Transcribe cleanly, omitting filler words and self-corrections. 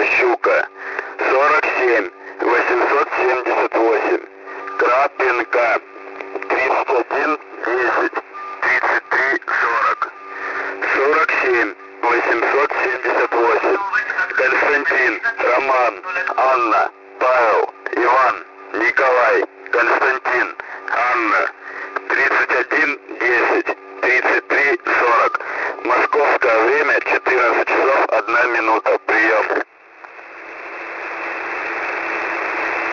Щука, 47 878. Крапинка, 31 10 33 40. 47 878. Константин, Роман, Анна, Павел, Иван, Николай, Константин, Анна, 31